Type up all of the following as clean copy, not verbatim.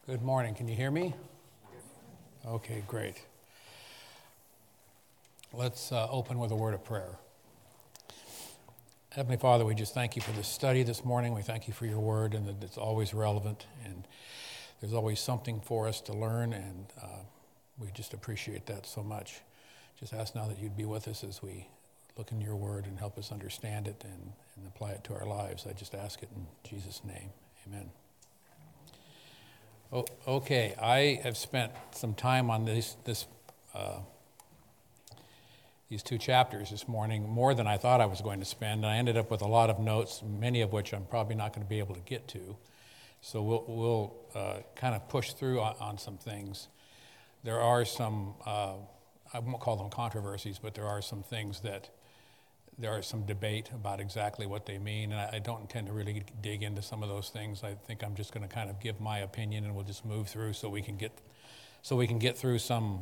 Good morning. Can you hear me? Okay, great. Let's open with a word of prayer. Heavenly Father, we just thank you for this study this morning. We thank you for your word and that it's always relevant and there's always something for us to learn, and we just appreciate that so much. Just ask now that you'd be with us as we look in your word and help us understand it and apply it to our lives. I just ask it in Jesus' name. Amen. Oh, okay, I have spent some time on these two chapters this morning, more than I thought I was going to spend, and I ended up with a lot of notes, many of which I'm probably not going to be able to get to. So we'll kind of push through on some things. There are some, I won't call them controversies, but there are some things that there is some debate about exactly what they mean, and I don't intend to really dig into some of those things. I think I'm just going to kind of give my opinion, and we'll just move through so we can get through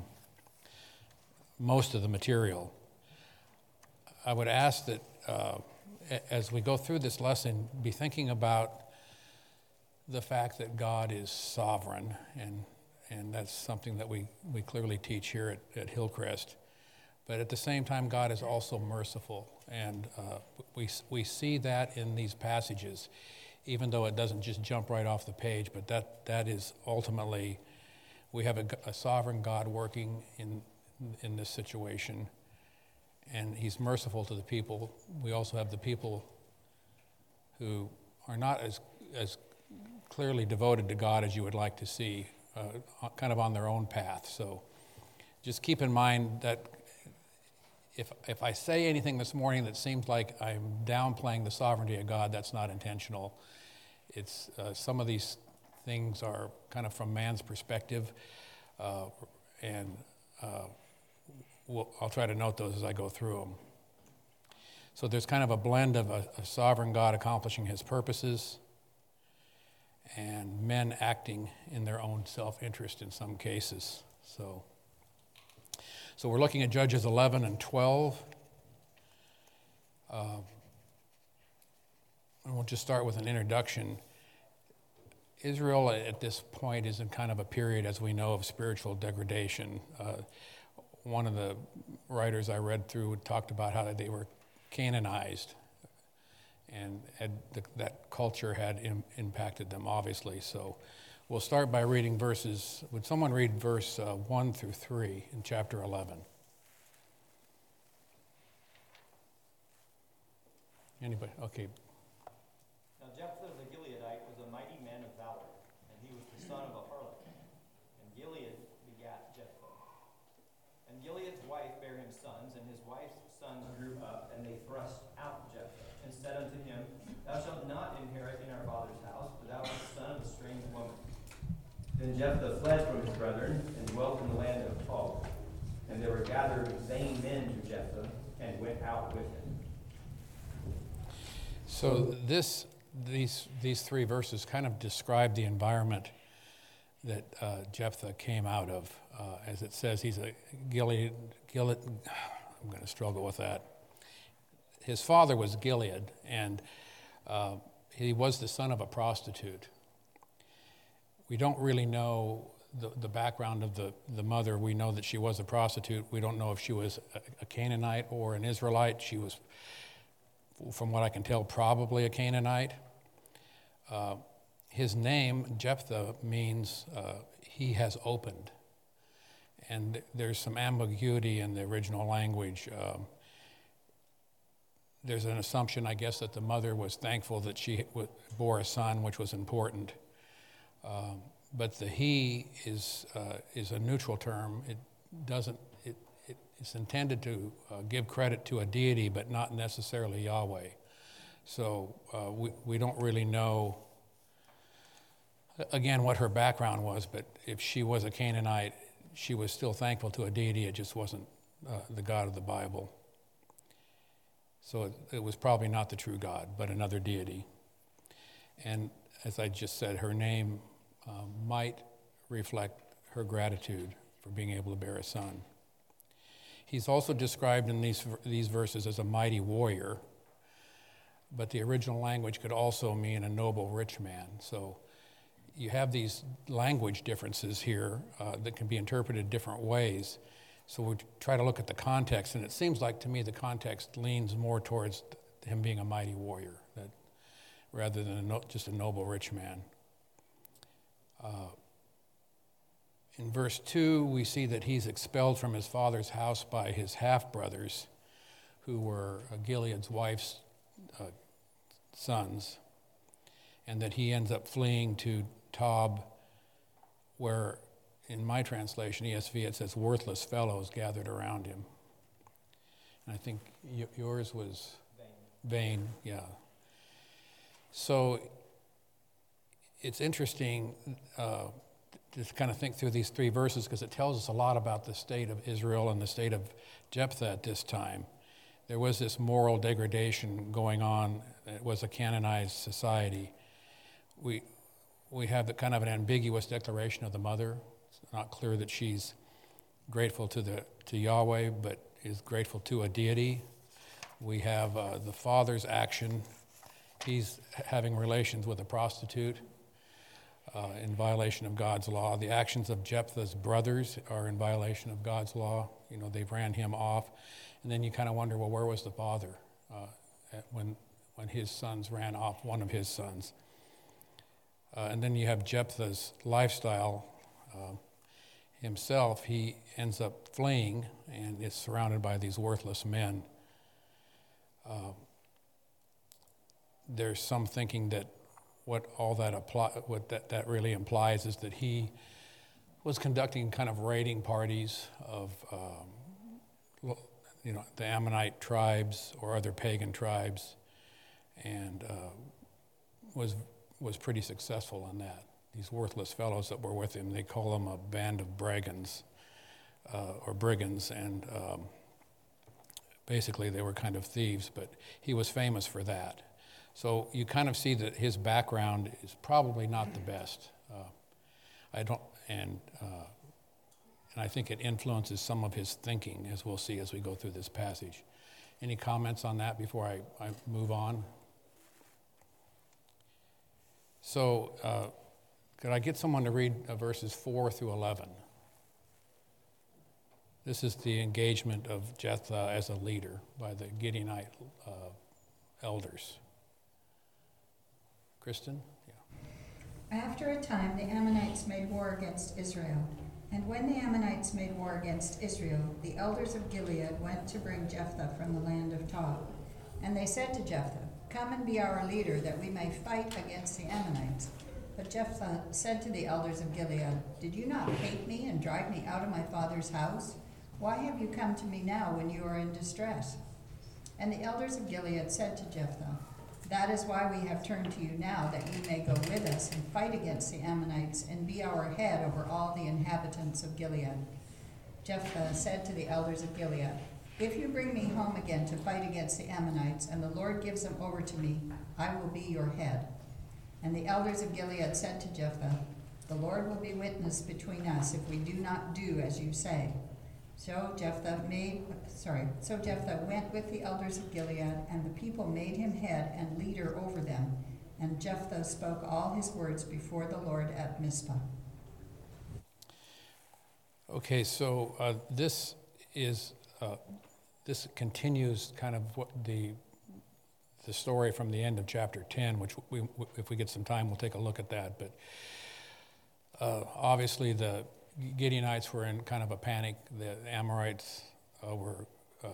most of the material. I would ask that as we go through this lesson, be thinking about the fact that God is sovereign, and that's something that we clearly teach here at Hillcrest. But at the same time, God is also merciful, and we see that in these passages, even though it doesn't just jump right off the page. But that is ultimately, we have a sovereign God working in this situation, and He's merciful to the people. We also have the people who are not as clearly devoted to God as you would like to see, kind of on their own path. So just keep in mind that if I say anything this morning that seems like I'm downplaying the sovereignty of God, that's not intentional. It's some of these things are kind of from man's perspective, and I'll try to note those as I go through them. So there's kind of a blend of a sovereign God accomplishing His purposes and men acting in their own self-interest in some cases. So we're looking at Judges 11 and 12. And we'll just start with an introduction. Israel at this point is in kind of a period, as we know, of spiritual degradation. One of the writers I read through talked about how they were Canaanized, and that culture had impacted them, obviously. So we'll start by reading verses. Would someone read verse 1 through 3 in chapter 11? Anybody? Okay. Now Jephthah the Gileadite was a mighty man of valor, and he was the son of a harlot. And Gilead begat Jephthah. And Gilead's wife bare him sons, and his wife's sons grew up, and they thrust out Jephthah, and said unto him, Thou shalt not inherit in our father's house, for thou art the son of a strange woman. Then Jephthah fled from his brethren, and dwelt in the land of Tob. And there were gathered vain men to Jephthah, and went out with him. So these three verses kind of describe the environment that Jephthah came out of. As it says, he's a Gilead. I'm going to struggle with that. His father was Gilead, and he was the son of a prostitute. We don't really know the background of the mother. We know that she was a prostitute. We don't know if she was a Canaanite or an Israelite. She was, from what I can tell, probably a Canaanite. His name, Jephthah, means he has opened. And there's some ambiguity in the original language. There's an assumption, I guess, that the mother was thankful that she bore a son, which was important. But the he is a neutral term. It's intended to give credit to a deity, but not necessarily Yahweh. So we don't really know, again, what her background was, but if she was a Canaanite, she was still thankful to a deity. It just wasn't the God of the Bible. So it was probably not the true God, but another deity. And as I just said, her name might reflect her gratitude for being able to bear a son. He's also described in these verses as a mighty warrior, but the original language could also mean a noble rich man. So you have these language differences here that can be interpreted different ways. So we try to look at the context, and it seems like to me the context leans more towards him being a mighty warrior, rather than just a noble rich man. In verse 2, we see that he's expelled from his father's house by his half-brothers, who were Gilead's wife's sons, and that he ends up fleeing to Tob, where in my translation, ESV, it says worthless fellows gathered around him. And I think yours was vain, yeah. So it's interesting to kind of think through these three verses, because it tells us a lot about the state of Israel and the state of Jephthah at this time. There was this moral degradation going on. It was a canonized society. We have the kind of an ambiguous declaration of the mother. It's not clear that she's grateful to Yahweh, but is grateful to a deity. We have the father's action. He's having relations with a prostitute in violation of God's law. The actions of Jephthah's brothers are in violation of God's law. They ran him off. And then you kind of wonder, well, where was the father when his sons ran off one of his sons? And then you have Jephthah's lifestyle himself. He ends up fleeing and is surrounded by these worthless men. There's some thinking that what that really implies is that he was conducting kind of raiding parties of the Ammonite tribes or other pagan tribes, and was pretty successful in that. These worthless fellows that were with him, they call them a band of brigands or brigands, and basically they were kind of thieves, but he was famous for that. So you kind of see that his background is probably not the best. And I think it influences some of his thinking, as we'll see as we go through this passage. Any comments on that before I move on? So could I get someone to read verses 4 through 11? This is the engagement of Jephthah as a leader by the Gideonite elders. Kristen? Yeah. After a time, the Ammonites made war against Israel. And when the Ammonites made war against Israel, the elders of Gilead went to bring Jephthah from the land of Tob. And they said to Jephthah, "Come and be our leader, that we may fight against the Ammonites." But Jephthah said to the elders of Gilead, "Did you not hate me and drive me out of my father's house? Why have you come to me now when you are in distress?" And the elders of Gilead said to Jephthah, "That is why we have turned to you now, that you may go with us and fight against the Ammonites and be our head over all the inhabitants of Gilead." Jephthah said to the elders of Gilead, "If you bring me home again to fight against the Ammonites, and the Lord gives them over to me, I will be your head." And the elders of Gilead said to Jephthah, "The Lord will be witness between us if we do not do as you say." So Jephthah went with the elders of Gilead, and the people made him head and leader over them. And Jephthah spoke all his words before the Lord at Mizpah. Okay, so this continues kind of what the story from the end of chapter 10, which if we get some time, we'll take a look at that. But obviously the Gideonites were in kind of a panic. The Amorites were,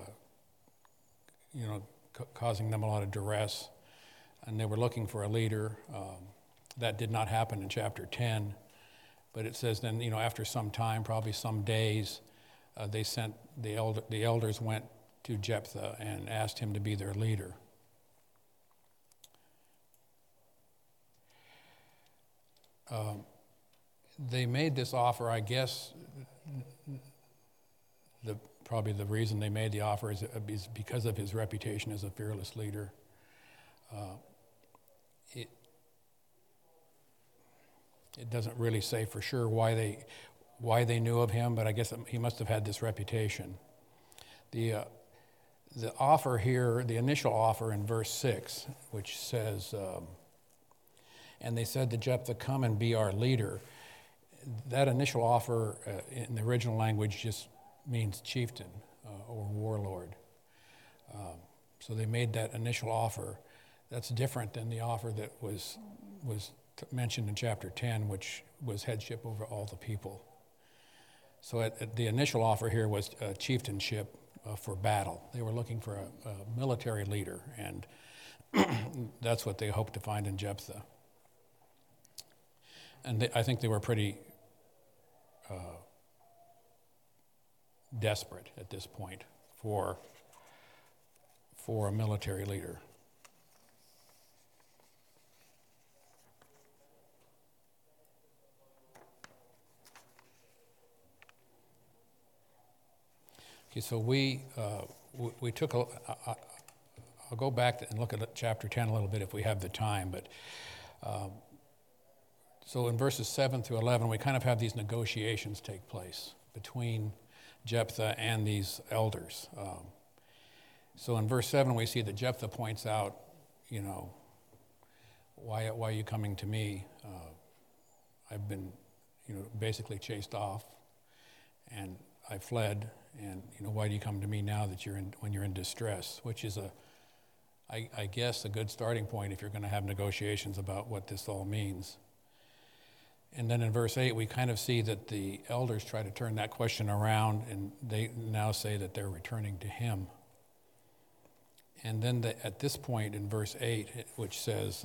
causing them a lot of duress, and they were looking for a leader. That did not happen in chapter 10, but it says then, after some time, probably some days, they sent the elders went to Jephthah and asked him to be their leader. They made this offer, I guess. Probably the reason they made the offer is because of his reputation as a fearless leader. It doesn't really say for sure why they knew of him, but I guess he must have had this reputation. The offer here, the initial offer in verse 6, which says, and they said to Jephthah, "Come and be our leader." That initial offer in the original language just means chieftain or warlord. So they made that initial offer. That's different than the offer that was mentioned in chapter 10, which was headship over all the people. So the initial offer here was chieftainship for battle. They were looking for a military leader, and that's what they hoped to find in Jephthah. And I think they were pretty desperate at this point for a military leader. Okay, so we took I'll go back and look at chapter 10 a little bit if we have the time, but so in verses 7 through 11, we kind of have these negotiations take place between Jephthah and these elders. So in verse 7, we see that Jephthah points out, why are you coming to me? I've been, basically chased off, and I fled, and, why do you come to me now that when you're in distress? Which is I guess, a good starting point if you're going to have negotiations about what this all means. And then in verse 8, we kind of see that the elders try to turn that question around, and they now say that they're returning to him. And then at this point in verse 8, which says,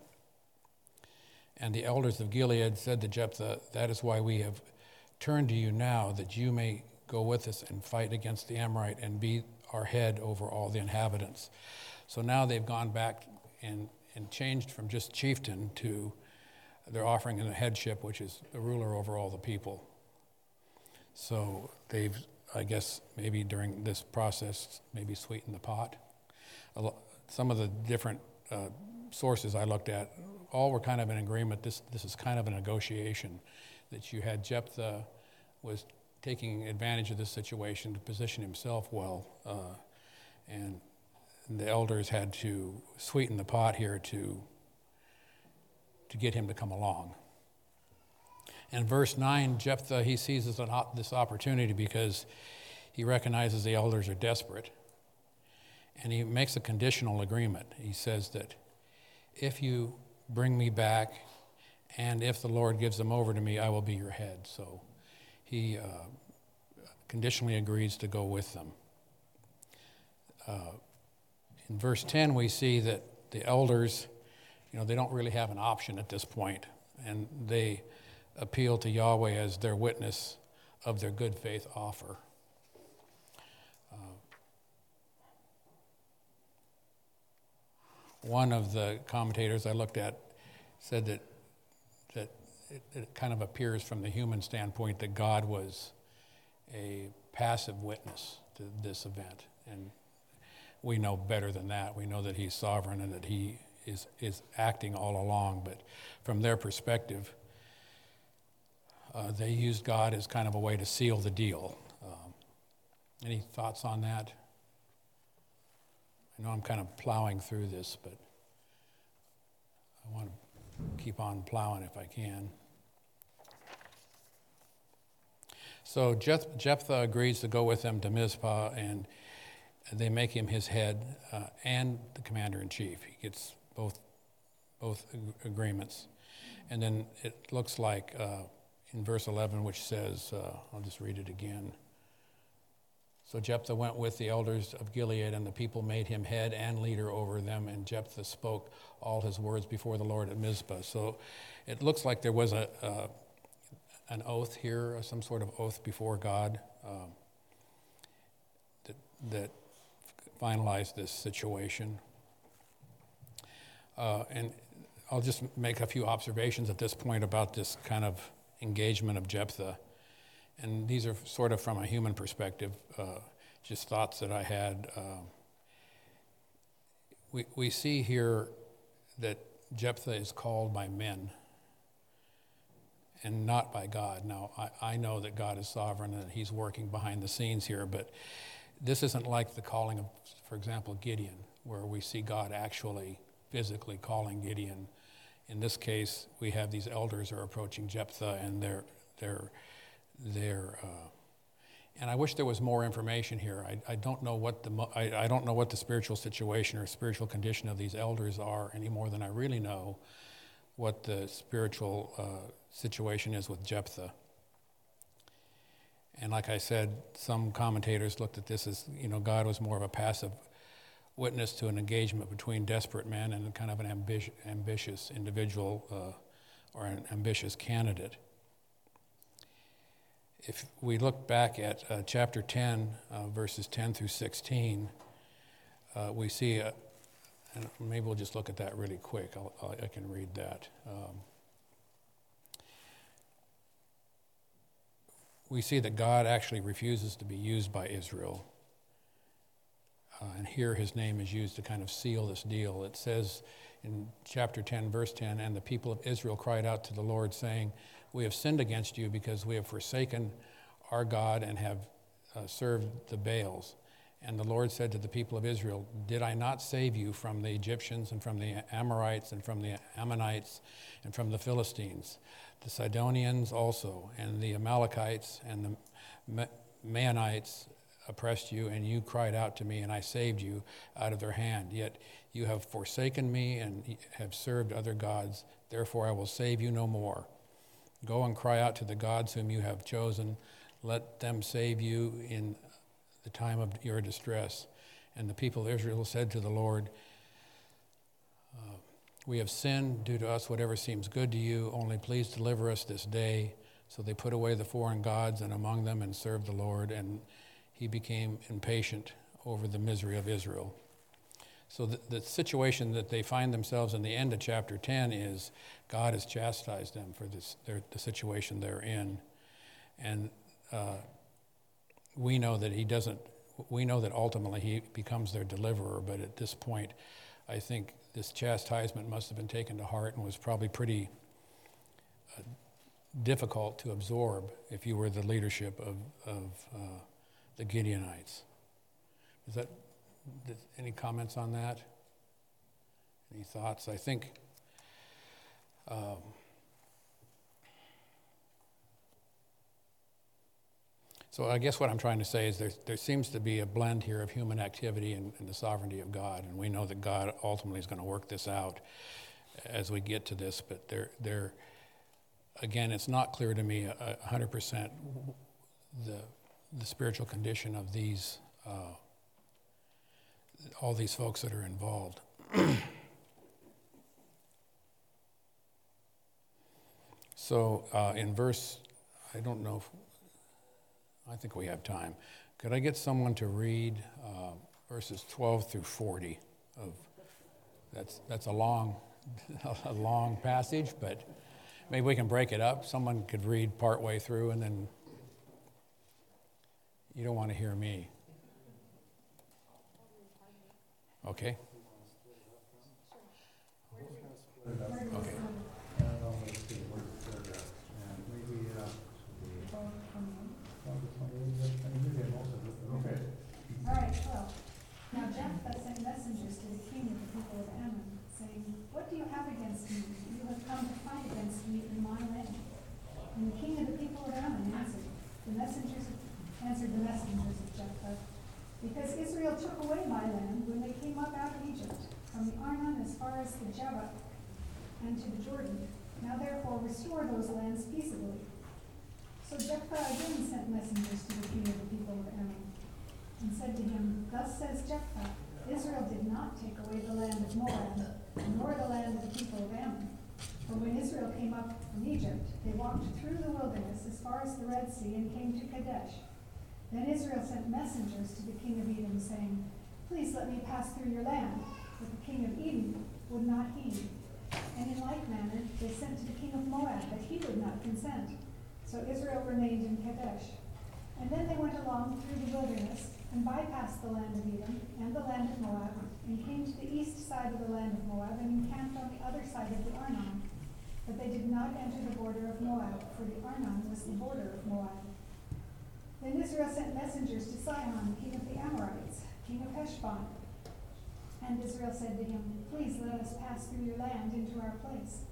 and the elders of Gilead said to Jephthah, "That is why we have turned to you now, that you may go with us and fight against the Amorite and be our head over all the inhabitants." So now they've gone back and changed from just chieftain to they're offering him a headship, which is the ruler over all the people. So they've, I guess, maybe during this process, maybe sweetened the pot. Some of the different sources I looked at, all were kind of in agreement. This is kind of a negotiation, that you had Jephthah was taking advantage of this situation to position himself well, and the elders had to sweeten the pot here to get him to come along. In verse 9, Jephthah, he seizes this opportunity because he recognizes the elders are desperate, and he makes a conditional agreement. He says that if you bring me back and if the Lord gives them over to me, I will be your head. So he conditionally agrees to go with them. In verse 10, we see that the elders, they don't really have an option at this point, and they appeal to Yahweh as their witness of their good faith offer. One of the commentators I looked at said that it kind of appears from the human standpoint that God was a passive witness to this event, and we know better than that. We know that he's sovereign and that he is acting all along, but from their perspective, they used God as kind of a way to seal the deal. Any thoughts on that? I know I'm kind of plowing through this, but I want to keep on plowing if I can. So Jephthah agrees to go with them to Mizpah, and they make him his head and the commander-in-chief. He gets both agreements. And then it looks like in verse 11, which says, I'll just read it again. So Jephthah went with the elders of Gilead, and the people made him head and leader over them, and Jephthah spoke all his words before the Lord at Mizpah. So it looks like there was an oath here, some sort of oath before God that finalized this situation. And I'll just make a few observations at this point about this kind of engagement of Jephthah. And these are sort of from a human perspective, just thoughts that I had. We see here that Jephthah is called by men and not by God. Now, I know that God is sovereign and he's working behind the scenes here, but this isn't like the calling of, for example, Gideon, where we see God actually physically calling Gideon, in this case, we have these elders are approaching Jephthah, and and I wish there was more information here. I don't know what I don't know what the spiritual situation or spiritual condition of these elders are any more than I really know what the spiritual situation is with Jephthah. And like I said, some commentators looked at this as, God was more of a passive witness to an engagement between desperate men and kind of an ambitious individual or an ambitious candidate. If we look back at chapter 10, verses 10 through 16, we see, and maybe we'll just look at that really quick. I can read that. We see that God actually refuses to be used by Israel. And here his name is used to kind of seal this deal. It says in chapter 10, verse 10, "And the people of Israel cried out to the Lord, saying, 'We have sinned against you because we have forsaken our God and have served the Baals.' And the Lord said to the people of Israel, 'Did I not save you from the Egyptians and from the Amorites and from the Ammonites and from the Philistines, the Sidonians also, and the Amalekites and the Maonites oppressed you, and you cried out to me, and I saved you out of their hand. Yet you have forsaken me and have served other gods. Therefore I will save you no more. Go and cry out to the gods whom you have chosen. Let them save you in the time of your distress.' And the people of Israel said to the Lord, 'We have sinned. Do to us whatever seems good to you. Only please deliver us this day.' So they put away the foreign gods and among them and served the Lord, and he became impatient over the misery of Israel." So the situation that they find themselves in the end of chapter 10 is God has chastised them for the situation they're in. And we know that we know that ultimately he becomes their deliverer, but at this point, I think this chastisement must have been taken to heart and was probably pretty difficult to absorb if you were the leadership of the Gideonites. Any comments on that? Any thoughts? I think so I guess what I'm trying to say is there seems to be a blend here of human activity and the sovereignty of God, and we know that God ultimately is going to work this out as we get to this, but again, it's not clear to me 100% the spiritual condition of these all these folks that are involved. So in verse, I don't know, I think we have time. Could I get someone to read verses 12 through 40? That's a long passage, but maybe we can break it up. Someone could read part way through, and then you don't want to hear me. Okay. Okay. All right, 12. Now Jephthah sent messengers to the king of the people of Ammon, saying, "What do you have against me? You have come to fight against me in my land." And the king of the people of Ammon answered the messengers of Jephthah, "Because Israel took away my land when they came up out of Egypt, from the Arnon as far as the Jabbok and to the Jordan. Now therefore restore those lands peaceably." So Jephthah again sent messengers to the king of the people of Ammon, and said to him, "Thus says Jephthah, Israel did not take away the land of Moab, nor the land of the people of Ammon. For when Israel came up from Egypt, they walked through the wilderness as far as the Red Sea and came to Kadesh. Then Israel sent messengers to the king of Edom, saying, 'Please let me pass through your land.' But the king of Edom would not heed. And in like manner they sent to the king of Moab, but he would not consent. So Israel remained in Kadesh. And then they went along through the wilderness and bypassed the land of Edom and the land of Moab, and came to the east side of the land of Moab and encamped on the other side of the Arnon. But they did not enter the border of Moab, for the Arnon was the border of Moab. Then Israel sent messengers to Sihon, king of the Amorites, king of Heshbon. And Israel said to him, "Please let us pass through your land into our place."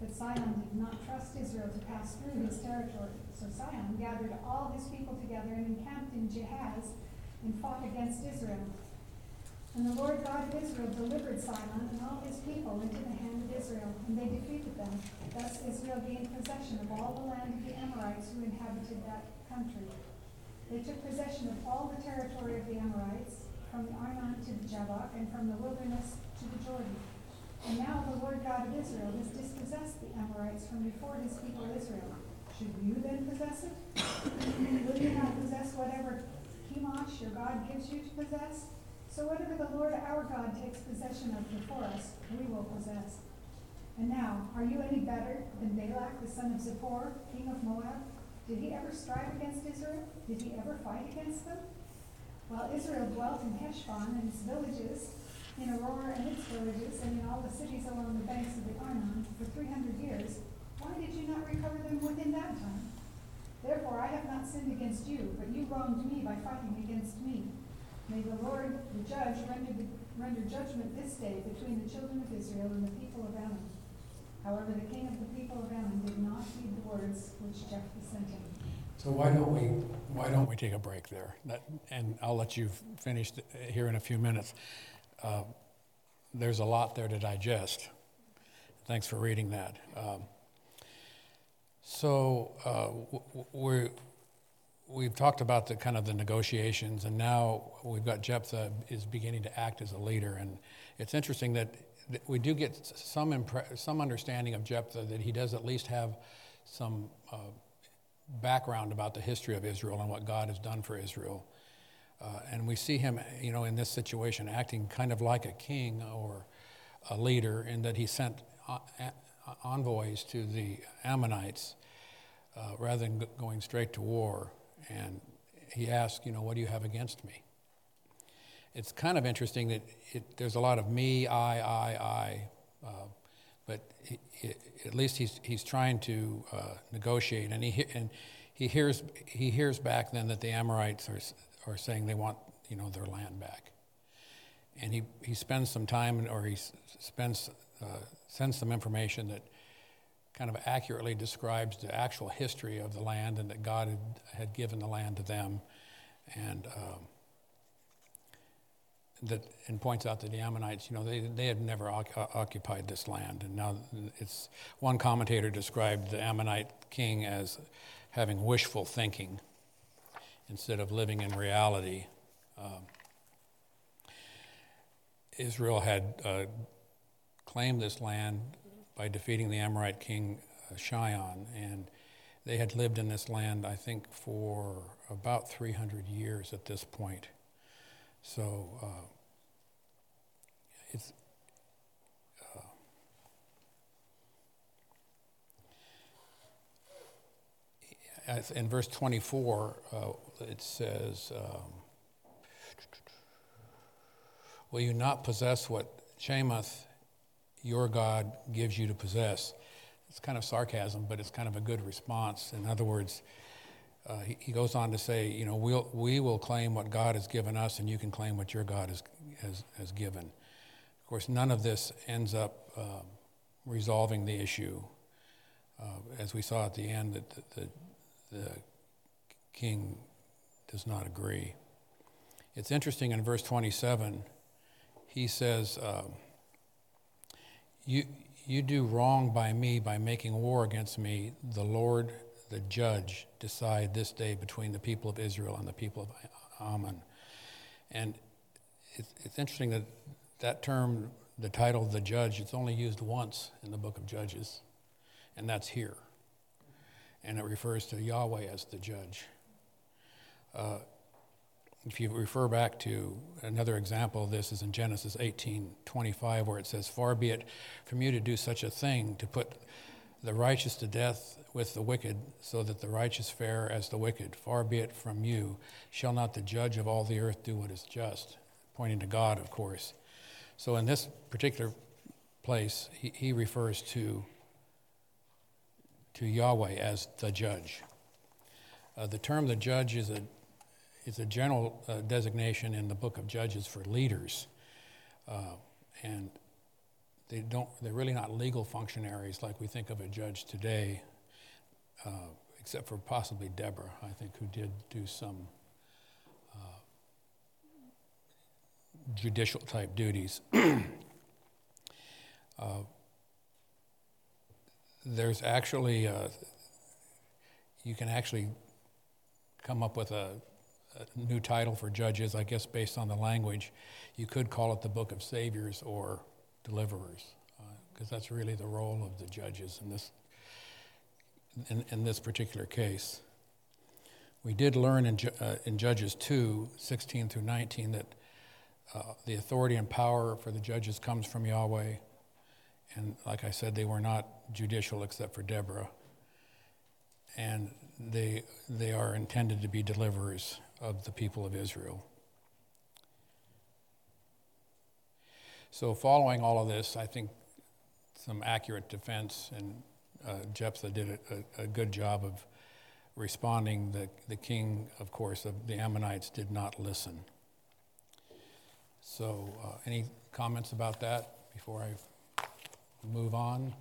But Sihon did not trust Israel to pass through his territory. So Sihon gathered all his people together and encamped in Jahaz and fought against Israel. And the Lord God of Israel delivered Sihon and all his people into the hand of Israel, and they defeated them. Thus Israel gained possession of all the land of the Amorites who inhabited that country. They took possession of all the territory of the Amorites, from the Arnon to the Jabbok, and from the wilderness to the Jordan. And now the Lord God of Israel has dispossessed the Amorites from before his people Israel. Should you then possess it? Will you not possess whatever Chemosh your God gives you to possess? So whatever the Lord our God takes possession of before us, we will possess. And now, are you any better than Balak the son of Zippor, king of Moab? Did he ever strive against Israel? Did he ever fight against them? While Israel dwelt in Heshbon and its villages, in Aurora and its villages, and in all the cities along the banks of the Arnon for 300 years, why did you not recover them within that time? Therefore I have not sinned against you, but you wronged me by fighting against me. May the Lord, the judge, render judgment this day between the children of Israel and the people of Ammon. However, the king of the people of Ammon did not heed the words which Jephthah sent him. So why don't we take a break there? And I'll let you finish here in a few minutes. There's a lot there to digest. Thanks for reading that. We've talked about the kind of the negotiations, and now we've got Jephthah is beginning to act as a leader. And it's interesting that we do get some understanding of Jephthah, that he does at least have some background about the history of Israel and what God has done for Israel. And we see him, in this situation acting kind of like a king or a leader, in that he sent envoys to the Ammonites rather than going straight to war. And he asked, what do you have against me? It's kind of interesting that there's a lot of me, I, but at least he's trying to negotiate, and he hears back then that the Amorites are saying they want their land back, and he spends some time, or he sends some information that kind of accurately describes the actual history of the land, and that God had given the land to them, and points out that the Ammonites, they had never occupied this land, and now it's one commentator described the Ammonite king as having wishful thinking instead of living in reality. Israel had claimed this land by defeating the Amorite king Shion, and they had lived in this land, I think, for about 300 years at this point. So in verse 24, it says, will you not possess what Chemosh your God gives you to possess? It's kind of sarcasm, but it's kind of a good response. In other words, he goes on to say, we will claim what God has given us, and you can claim what your God has given. Of course, none of this ends up resolving the issue. As we saw at the end, that the king does not agree. It's interesting in verse 27, he says, you do wrong by me by making war against me. The Lord, the judge, decide this day between the people of Israel and the people of Ammon. And it's interesting that term, the title of the judge, it's only used once in the book of Judges, and that's here. And it refers to Yahweh as the judge. If you refer back to another example of this is in Genesis 18:25, where it says, far be it from you to do such a thing, to put the righteous to death with the wicked, so that the righteous fare as the wicked. Far be it from you. Shall not the judge of all the earth do what is just? Pointing to God, of course. So in this particular place, he refers to Yahweh as the judge. The term the judge is a general designation in the book of Judges for leaders. And they're really not legal functionaries like we think of a judge today, except for possibly Deborah, I think, who did do some judicial type duties. There's actually, you can actually come up with a new title for judges, I guess, based on the language. You could call it the Book of Saviors or Deliverers, because that's really the role of the judges in this particular case. We did learn in Judges 2, 16 through 19, that the authority and power for the judges comes from Yahweh. And like I said, they were not judicial except for Deborah. And they are intended to be deliverers of the people of Israel. So following all of this, I think some accurate defense, and Jephthah did a good job of responding. The king, of course, of the Ammonites did not listen. So any comments about that before I move on?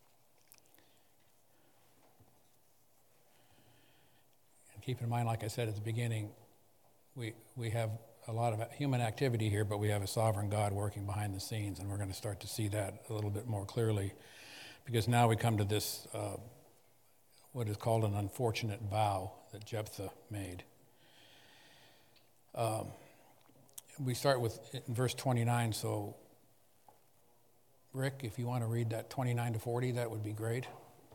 And keep in mind, like I said at the beginning, we have a lot of human activity here, but we have a sovereign God working behind the scenes, and we're going to start to see that a little bit more clearly, because now we come to this, what is called an unfortunate vow that Jephthah made. We start with in verse 29, so Rick, if you want to read that 29 to 40, that would be great.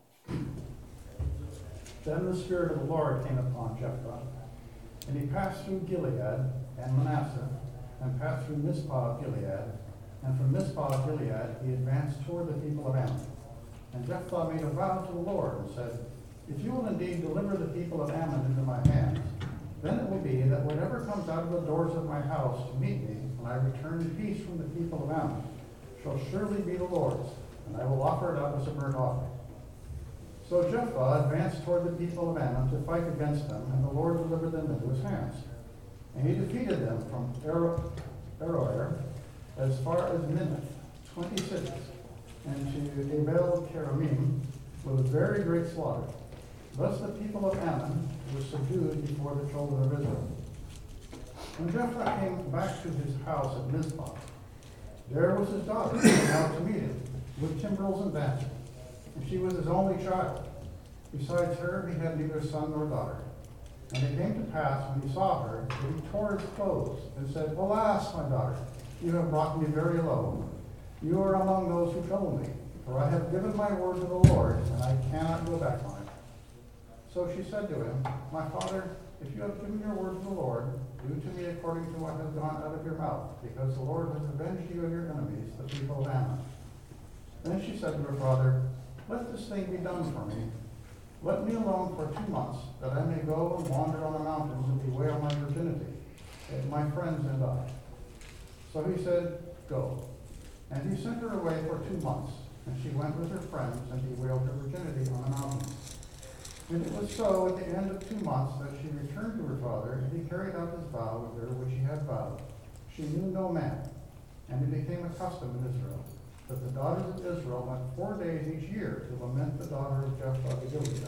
Then the Spirit of the Lord came upon Jephthah, and he passed through Gilead and Manasseh, and passed through Mizpah of Gilead, and from Mizpah of Gilead he advanced toward the people of Ammon. And Jephthah made a vow to the Lord and said, "If you will indeed deliver the people of Ammon into my hands, then it will be that whatever comes out of the doors of my house to meet me when I return in peace from the people of Ammon shall surely be the Lord's, and I will offer it up as a burnt offering." So Jephthah advanced toward the people of Ammon to fight against them, and the Lord delivered them into his hands. And he defeated them from Aroer as far as Minnith, 20 cities, and to Abel Keramim with a very great slaughter. Thus the people of Ammon were subdued before the children of Israel. When Jephthah came back to his house at Mizpah, there was his daughter coming out to meet him with timbrels and dancing, and she was his only child. Besides her, he had neither son nor daughter. And it came to pass, when he saw her, that he tore his clothes and said, "Alas, my daughter, you have brought me very low. You are among those who trouble me, for I have given my word to the Lord, and I cannot go back on it." So she said to him, "My father, if you have given your word to the Lord, do to me according to what has gone out of your mouth, because the Lord has avenged you of your enemies, the people of Ammon." Then she said to her father, "Let this thing be done for me. Let me alone for 2 months, that I may go and wander on the mountains and bewail my virginity, and my friends and I." So he said, "Go." And he sent her away for 2 months, and she went with her friends and bewailed her virginity on the mountains. And it was so at the end of 2 months that she returned to her father, and he carried out his vow with her which he had vowed. She knew no man, and it became a custom in Israel that the daughters of Israel went 4 days each year to lament the daughter of Jephthah the Gileadite.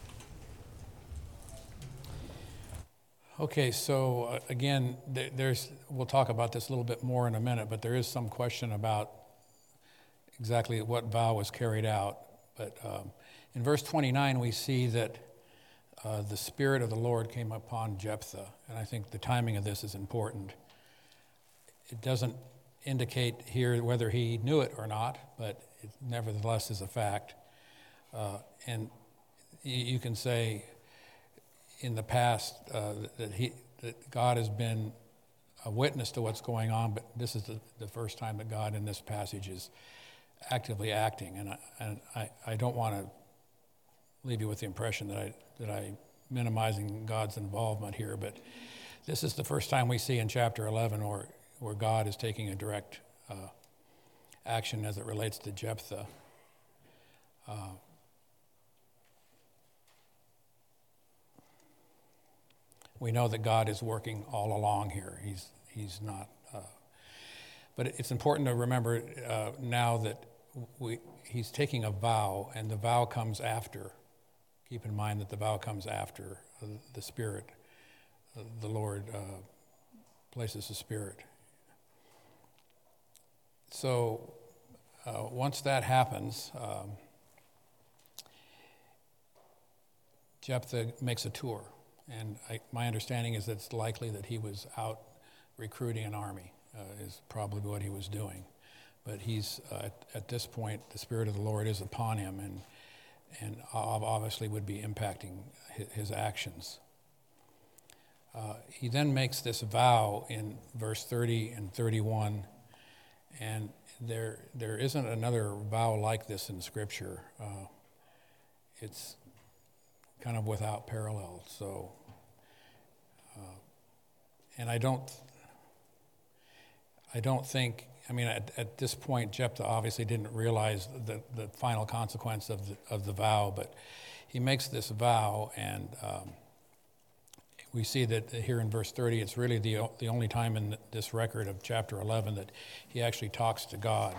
Okay, so again, we'll talk about this a little bit more in a minute, but there is some question about exactly what vow was carried out. But in verse 29, we see that the Spirit of the Lord came upon Jephthah, and I think the timing of this is important. It doesn't indicate here whether he knew it or not, but it nevertheless is a fact. And you can say in the past that God has been a witness to what's going on, but this is the first time that God in this passage is actively acting. And I don't want to leave you with the impression that I'm minimizing God's involvement here, but this is the first time we see in chapter 11 where God is taking a direct action as it relates to Jephthah. We know that God is working all along here. He's not. But it's important to remember now that he's taking a vow, and the vow comes after. Keep in mind that the vow comes after the Spirit. The Lord places the Spirit. So once that happens, Jephthah makes a tour. And my understanding is that it's likely that he was out recruiting an army, is probably what he was doing. But he's, at this point, the Spirit of the Lord is upon him and obviously would be impacting his actions. He then makes this vow in verse 30 and 31, and there isn't another vow like this in Scripture. It's kind of without parallel. So, and I don't think. I mean, at this point, Jephthah obviously didn't realize the final consequence of the vow, but he makes this vow, and we see that here in verse 30, it's really the only time in this record of chapter 11 that he actually talks to God.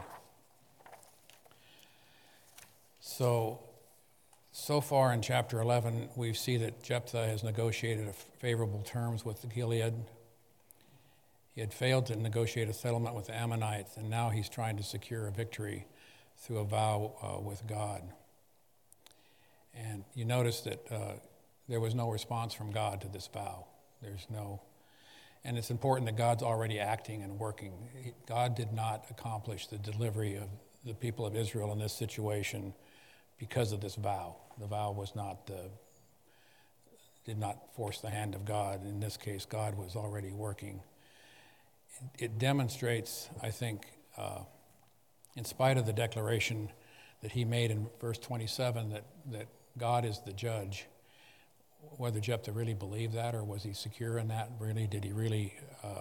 So far in chapter 11, we see that Jephthah has negotiated favorable terms with Gilead. He had failed to negotiate a settlement with the Ammonites, and now he's trying to secure a victory through a vow with God. And you notice that there was no response from God to this vow. And it's important that God's already acting and working. God did not accomplish the delivery of the people of Israel in this situation because of this vow. The vow did not force the hand of God. In this case, God was already working. It demonstrates, I think, in spite of the declaration that he made in verse 27 that God is the judge, whether Jephthah really believed that or was he secure in that? Did he really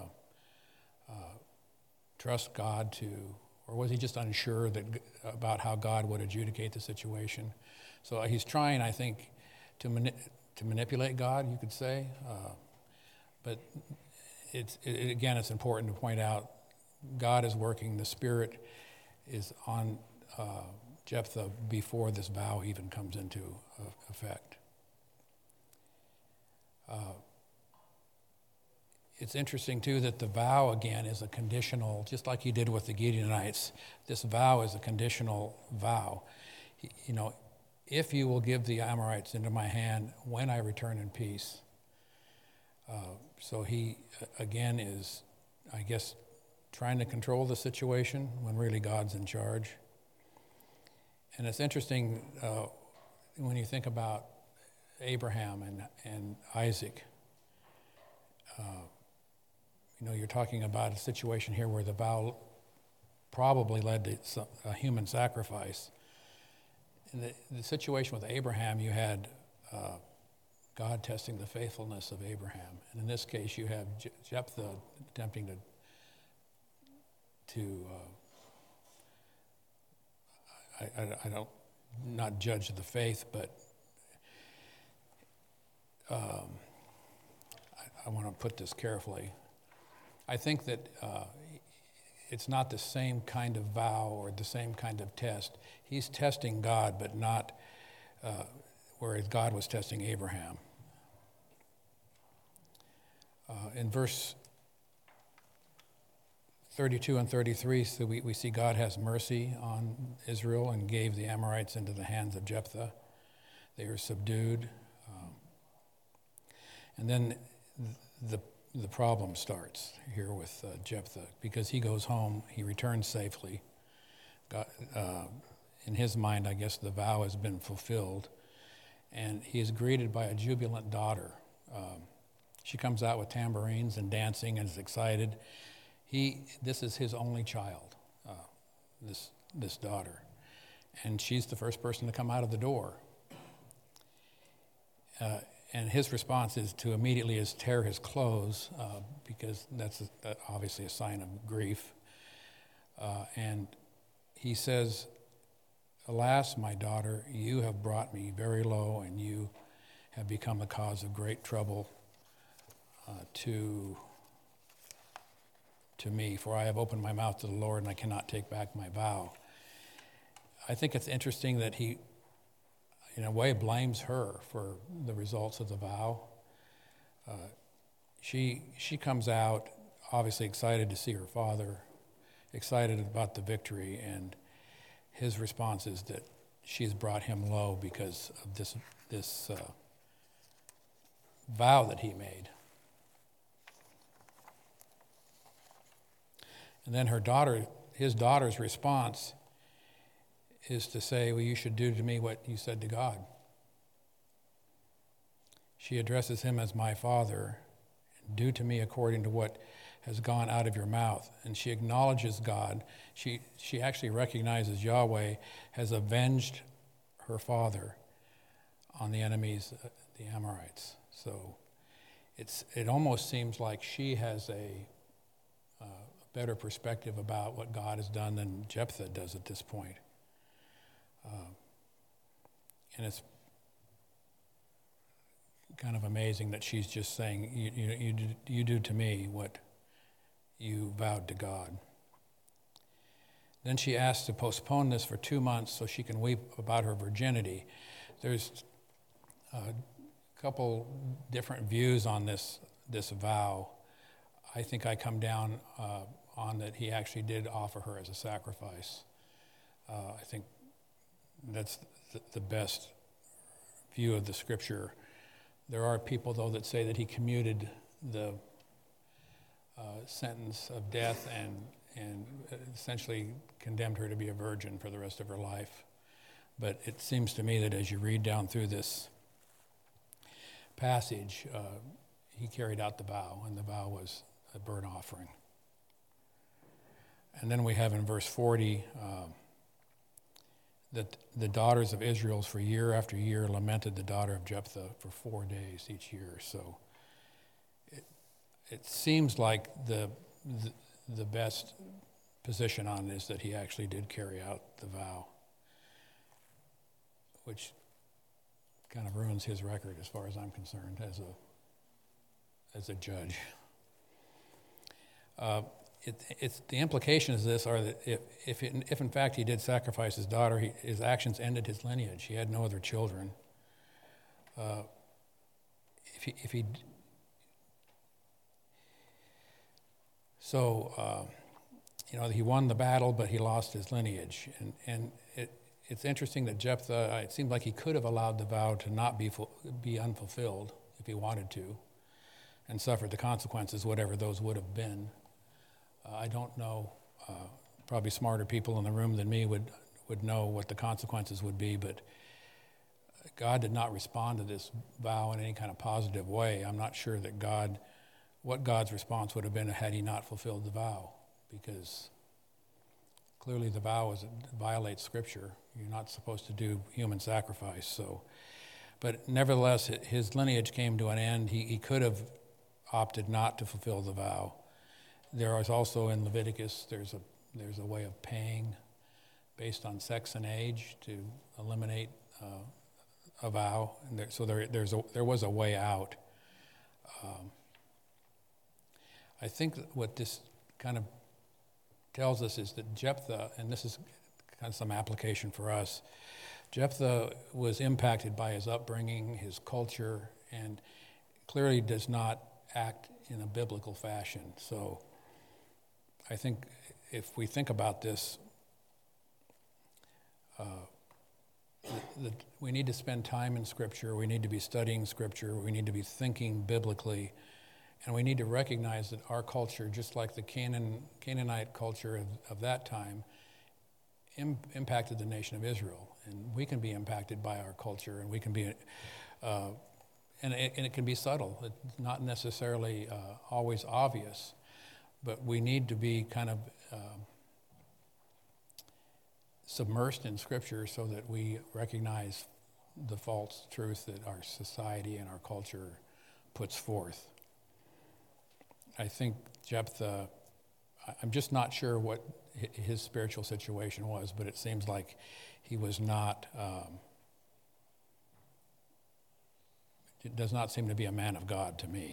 trust God or was he just unsure about how God would adjudicate the situation? So he's trying, I think, to manipulate God, you could say. But again, it's important to point out God is working. The Spirit is on Jephthah before this vow even comes into effect. It's interesting, too, that the vow, again, is a conditional, just like he did with the Gideonites. This vow is a conditional vow. If you will give the Amorites into my hand when I return in peace. So he, again, is, I guess, trying to control the situation when really God's in charge. And it's interesting when you think about Abraham and Isaac. You're talking about a situation here where the vow probably led to a human sacrifice. In the situation with Abraham, you had God testing the faithfulness of Abraham. And in this case, you have Jephthah attempting I don't not judge the faith, but I want to put this carefully. I think that it's not the same kind of vow or the same kind of test. He's testing God, but not whereas God was testing Abraham. In verse 32 and 33, so we see God has mercy on Israel and gave the Amorites into the hands of Jephthah. They were subdued. And then the problem starts here with Jephthah, because he goes home, he returns safely. God, in his mind, I guess the vow has been fulfilled, and he is greeted by a jubilant daughter. She comes out with tambourines and dancing and is excited. This is his only child, this daughter, and she's the first person to come out of the door. And his response is to immediately tear his clothes, because that's obviously a sign of grief. And he says, "Alas, my daughter, you have brought me very low, and you have become the cause of great trouble to me. For I have opened my mouth to the Lord, and I cannot take back my vow." I think it's interesting that he, in a way, blames her for the results of the vow. She comes out obviously excited to see her father, excited about the victory, and his response is that she's brought him low because of this vow that he made. And then his daughter's response is to say, well, you should do to me what you said to God. She addresses him as my father. Do to me according to what has gone out of your mouth. And she acknowledges God. She actually recognizes Yahweh has avenged her father on the enemies, the Amorites. So it almost seems like she has a better perspective about what God has done than Jephthah does at this point. And it's kind of amazing that she's just saying, you do to me what you vowed to God. Then she asks to postpone this for 2 months so she can weep about her virginity. There's a couple different views on this vow. I think I come down on that he actually did offer her as a sacrifice. I think that's the best view of the scripture. There are people, though, that say that he commuted the sentence of death and essentially condemned her to be a virgin for the rest of her life. But it seems to me that as you read down through this passage, he carried out the vow, and the vow was a burnt offering. And then we have in verse 40 that the daughters of Israel for year after year lamented the daughter of Jephthah for 4 days each year. So it seems like the best position on it is that he actually did carry out the vow, which kind of ruins his record as far as I'm concerned as a judge. The implications of this are that if in fact he did sacrifice his daughter, his actions ended his lineage. He had no other children. He won the battle, but he lost his lineage. And it's interesting that Jephthah, it seemed like he could have allowed the vow to not be unfulfilled if he wanted to, and suffered the consequences, whatever those would have been. I don't know, probably smarter people in the room than me would know what the consequences would be, but God did not respond to this vow in any kind of positive way. I'm not sure that what God's response would have been had he not fulfilled the vow, because clearly the vow violates Scripture. You're not supposed to do human sacrifice. But nevertheless, his lineage came to an end. He could have opted not to fulfill the vow. There is also in Leviticus, there's a way of paying based on sex and age to eliminate a vow. And there was a way out. I think what this kind of tells us is that Jephthah, and this is kind of some application for us, Jephthah was impacted by his upbringing, his culture, and clearly does not act in a biblical fashion. So I think if we think about this, we need to spend time in Scripture, we need to be studying Scripture, we need to be thinking biblically, and we need to recognize that our culture, just like the Canaanite culture of that time, impacted the nation of Israel. And we can be impacted by our culture, and we can be, and it can be subtle. It's not necessarily always obvious, but we need to be kind of submersed in Scripture so that we recognize the false truth that our society and our culture puts forth. I think Jephthah, I'm just not sure what his spiritual situation was, but it seems like he was not, it does not seem to be a man of God to me.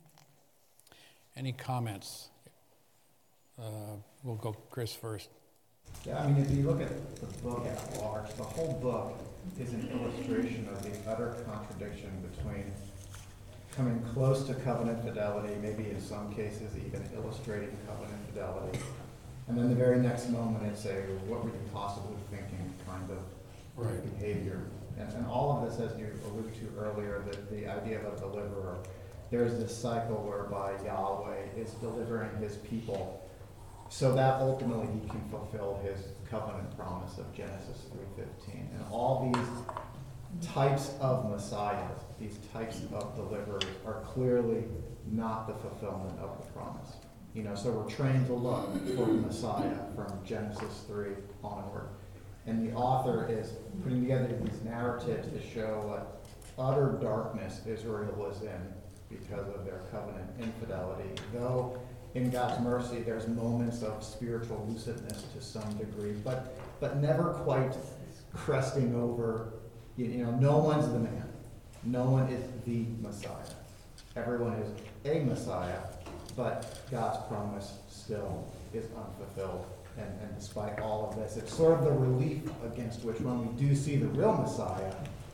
Any comments? We'll go Chris first. Yeah, I mean, if you look at the book at large, the whole book is an illustration of the utter contradiction between coming close to covenant fidelity, maybe in some cases even illustrating covenant fidelity, and then the very next moment it's a what were you possibly thinking kind of behavior. And all of this, as you alluded to earlier, the idea of a deliverer, there's this cycle whereby Yahweh is delivering his people so that ultimately he can fulfill his covenant promise of Genesis 3:15. And all these types of messiahs, these types of deliverers are clearly not the fulfillment of the promise. You know, so we're trained to look for the Messiah from Genesis 3 onward. And the author is putting together these narratives to show what utter darkness Israel was in because of their covenant infidelity. Though in God's mercy there's moments of spiritual lucidness to some degree, but never quite cresting over. You know, no one's the man. No one is the Messiah. Everyone is a Messiah, but God's promise still is unfulfilled. And despite all of this, it's sort of the relief against which when we do see the real Messiah,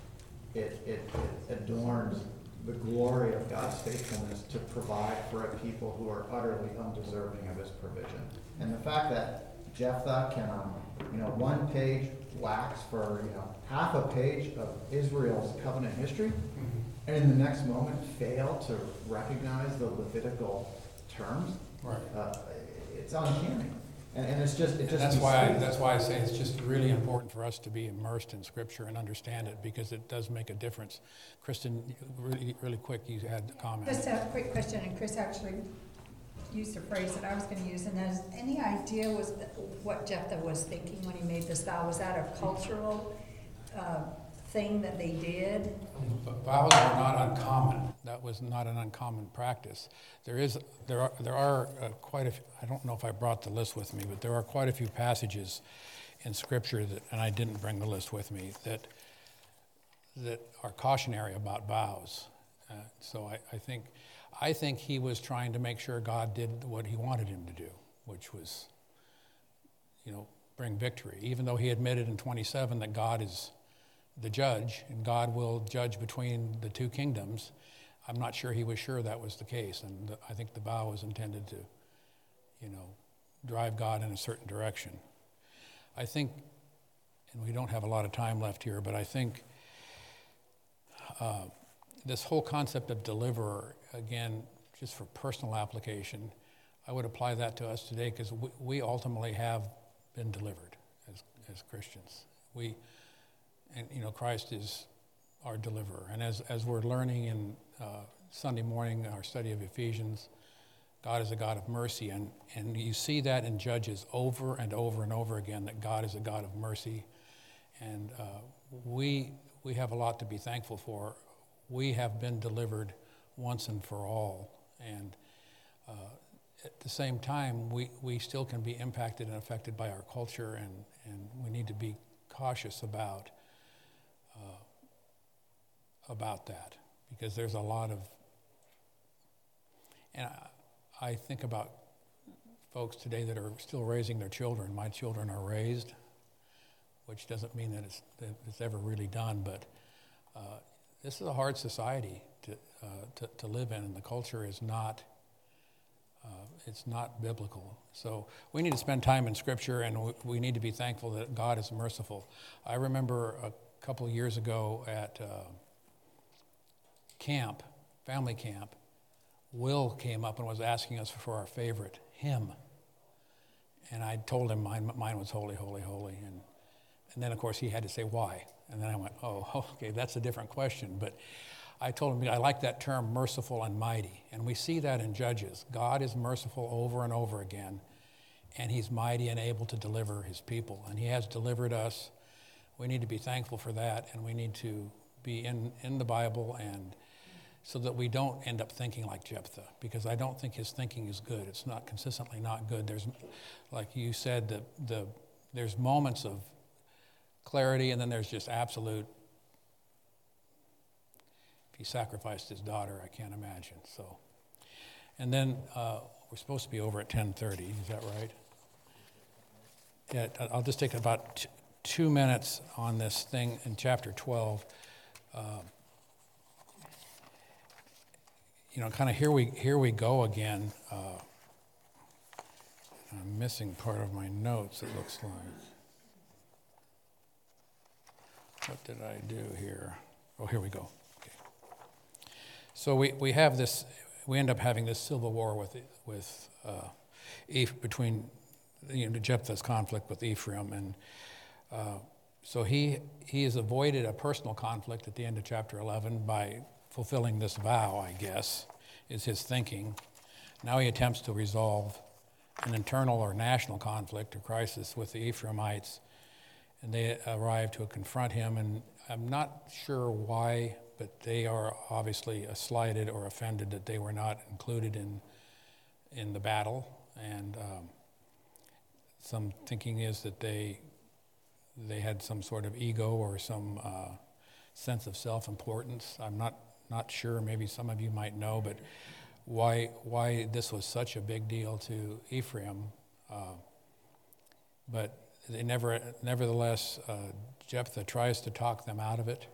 it adorns the glory of God's faithfulness to provide for a people who are utterly undeserving of his provision. And the fact that Jephthah can, one page wax for, half a page of Israel's covenant history, and in the next moment fail to recognize the Levitical terms, Right. It's uncanny. And it's just that's why I say it's just really important for us to be immersed in Scripture and understand it, because it does make a difference. Kristen, really quick, you had a comment. Just a quick question, and Chris actually used a phrase that I was going to use, and that is, any idea what Jephthah was thinking when he made this vow? Was that a cultural thing that they did? Vows are not uncommon. That was not an uncommon practice. There are quite a few, I don't know if I brought the list with me, but there are quite a few passages in Scripture that, and I didn't bring the list with me, that are cautionary about vows. So I think he was trying to make sure God did what he wanted him to do, which was, bring victory. Even though he admitted in 27 that God is the judge, and God will judge between the two kingdoms, I'm not sure he was sure that was the case. And I think the vow was intended to, drive God in a certain direction. I think, and we don't have a lot of time left here, but I think this whole concept of deliverer, again, just for personal application, I would apply that to us today, because we ultimately have been delivered as Christians. Christ is our deliverer. And as we're learning in Sunday morning, our study of Ephesians, God is a God of mercy. And you see that in Judges over and over and over again, that God is a God of mercy. And we have a lot to be thankful for. We have been delivered once and for all. And at the same time, we still can be impacted and affected by our culture, and we need to be cautious about that, because there's a lot of, and I think about folks today that are still raising their children. My children are raised, which doesn't mean that it's ever really done, but this is a hard society to live in, and the culture is not, it's not biblical. So we need to spend time in Scripture, and we need to be thankful that God is merciful. I remember a couple of years ago at family camp, Will came up and was asking us for our favorite hymn. And I told him mine was Holy, Holy, Holy. And then, of course, he had to say why. And then I went, oh, okay, that's a different question. But I told him I like that term, merciful and mighty. And we see that in Judges. God is merciful over and over again, and he's mighty and able to deliver his people. And he has delivered us. We need to be thankful for that, and we need to be in the Bible, and so that we don't end up thinking like Jephthah, because I don't think his thinking is good. It's not consistently not good. There's, like you said, there's moments of clarity, and then there's just absolute. If he sacrificed his daughter, I can't imagine. So, and then we're supposed to be over at 10:30. Is that right? I'll just take about 2 minutes on this thing in chapter 12. Kind of here we go again. I'm missing part of my notes, it looks like. What did I do here? Oh, here we go. Okay. So we have this. We end up having this civil war between Jephthah's conflict with Ephraim, and so he has avoided a personal conflict at the end of chapter 11 by fulfilling this vow, I guess, is his thinking. Now he attempts to resolve an internal or national conflict or crisis with the Ephraimites, and they arrive to confront him, and I'm not sure why, but they are obviously slighted or offended that they were not included in the battle, and some thinking is that they had some sort of ego or some sense of self-importance. I'm not sure, maybe some of you might know, but why this was such a big deal to Ephraim. But they nevertheless, Jephthah tries to talk them out of it.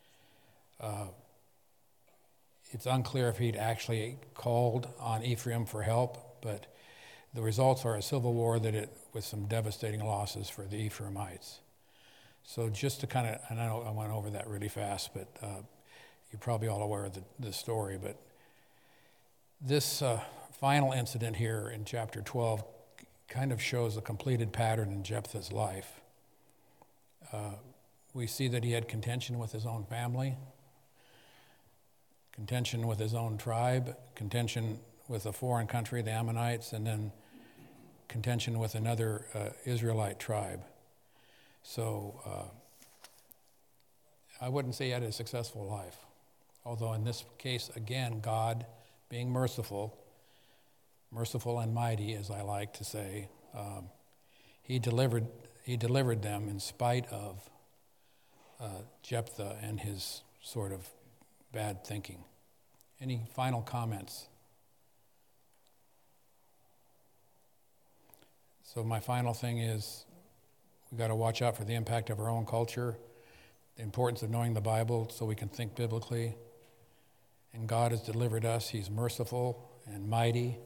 It's unclear if he'd actually called on Ephraim for help, but the results are a civil war with some devastating losses for the Ephraimites. So just to kind of, and I know I went over that really fast, but you're probably all aware of the story, but this final incident here in chapter 12 kind of shows a completed pattern in Jephthah's life. We see that he had contention with his own family, contention with his own tribe, contention with a foreign country, the Ammonites, and then contention with another Israelite tribe. So I wouldn't say he had a successful life. Although in this case, again, God, being merciful and mighty, as I like to say, he delivered them in spite of Jephthah and his sort of bad thinking. Any final comments? So my final thing is we've got to watch out for the impact of our own culture, the importance of knowing the Bible so we can think biblically. And God has delivered us. He's merciful and mighty.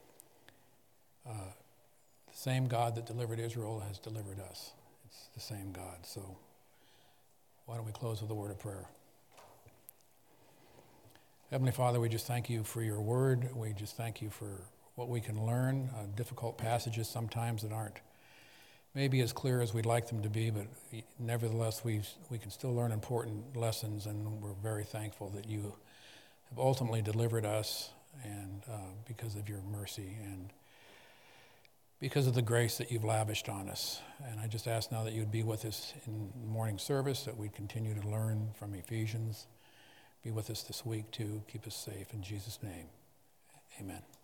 The same God that delivered Israel has delivered us. It's the same God. So why don't we close with a word of prayer? Heavenly Father, we just thank you for your word. We just thank you for what we can learn, difficult passages sometimes that aren't maybe as clear as we'd like them to be, but nevertheless we can still learn important lessons, and we're very thankful that you have ultimately delivered us, and because of your mercy and because of the grace that you've lavished on us. And I just ask now that you'd be with us in morning service, that we'd continue to learn from Ephesians. Be with us this week too. Keep us safe. In Jesus' name, amen.